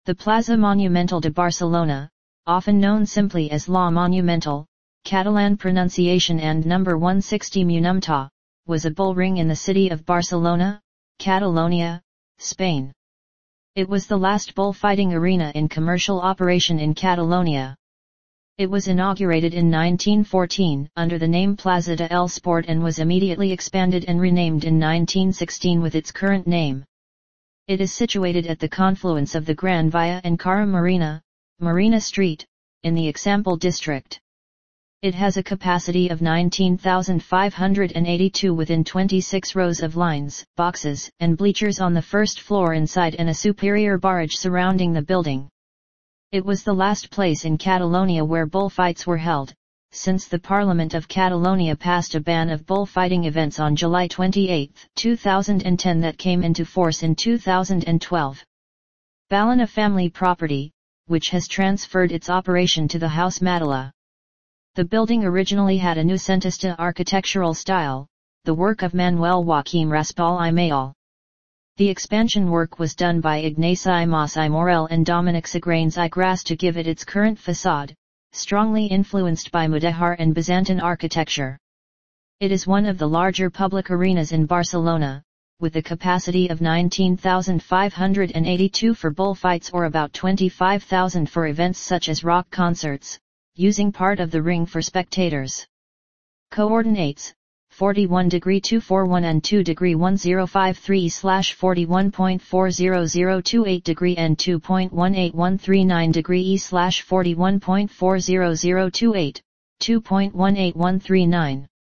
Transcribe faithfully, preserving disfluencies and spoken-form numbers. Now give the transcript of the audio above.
The Plaza Monumental de Barcelona, often known simply as La Monumental, Catalan pronunciation and number one hundred sixty Monumental, was a bull ring in the city of Barcelona, Catalonia, Spain. It was the last bullfighting arena in commercial operation in Catalonia. It was inaugurated in nineteen fourteen under the name Plaza de El Sport and was immediately expanded and renamed in nineteen sixteen with its current name. It is situated at the confluence of the Gran Via and Cara Marina, Marina Street, in the Eixample district. It has a capacity of nineteen thousand five hundred eighty-two within twenty-six rows of lines, boxes, and bleachers on the first floor inside and a superior barrage surrounding the building. It was the last place in Catalonia where bullfights were held, since the Parliament of Catalonia passed a ban of bullfighting events on July twenty-eighth, two thousand ten that came into force in two thousand twelve. Ballina family property, which has transferred its operation to the House Madala. The building originally had a noucentista architectural style, the work of Manuel Joaquim Raspall y Mayol. The expansion work was done by Ignaci Mas y Morel and Dominic Sagranes y Gras to give it its current facade, strongly influenced by Mudéjar and Byzantine architecture. It is one of the larger public arenas in Barcelona, with a capacity of nineteen thousand five hundred eighty-two for bullfights or about twenty-five thousand for events such as rock concerts, using part of the ring for spectators. Coordinates: forty-one degree two forty-one and two degree one zero five three slash forty-one point four zero zero two eight degree and two point one eight one three nine degree E slash forty-one point four zero zero two eight, two point one eight one three nine.